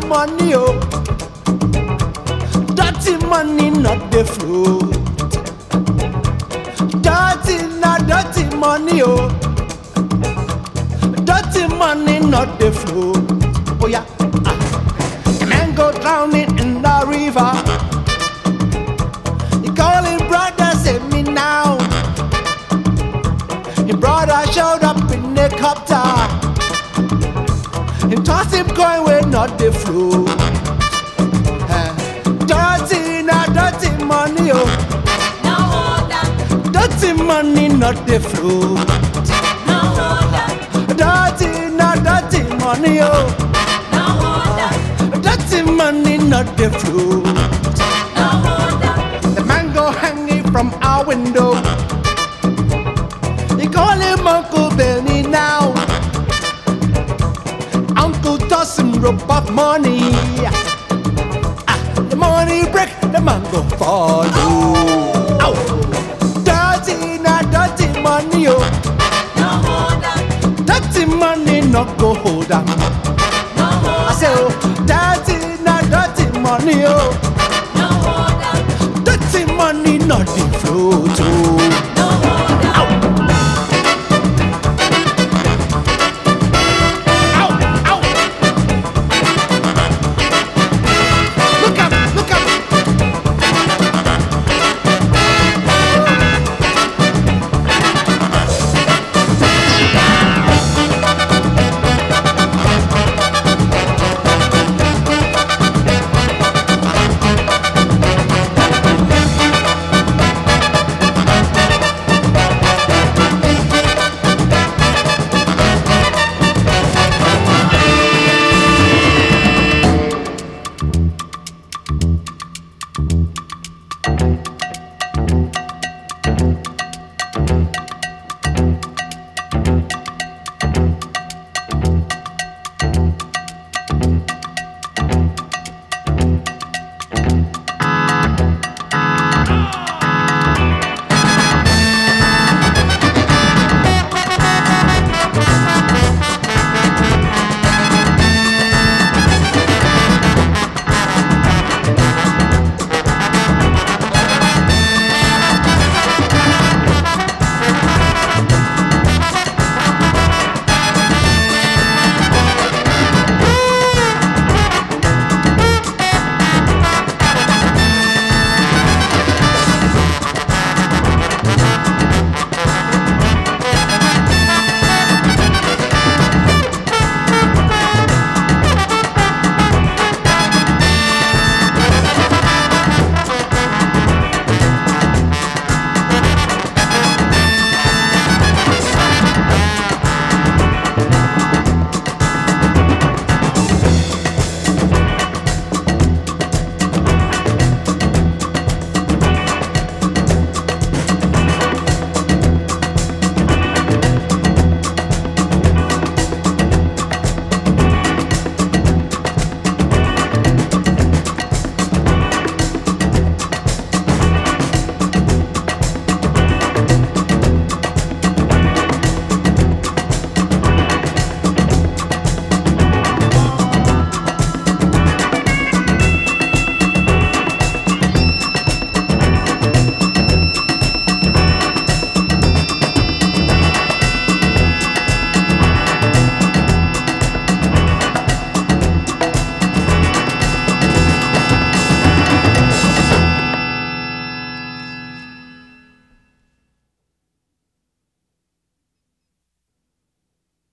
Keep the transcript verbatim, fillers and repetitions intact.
money, oh. Dirty money, not the fruit. Dirty, not dirty money, oh. Dirty money, not the fruit. Oh yeah, ah. A man go drowning in the river. He calling brother, save me now. His brother showed up in the copter. He toss him coin with not the fruit. Uh, dirty, not dirty money, oh. No order, Dirty money, not the fruit. no order, Dirty, not dirty money, oh. no order, Dirty money, not the fruit. no order. The mango hanging from our window. They call him Uncle Benny now. Uncle toss him rope of money. Ah, the money break, the mango fall. Ow! Dirty, not dirty money, oh. No order, Dirty money, not go hold on. no I say, order, oh, dirty, not dirty money, oh. no order. Dirty money, not the flow, too.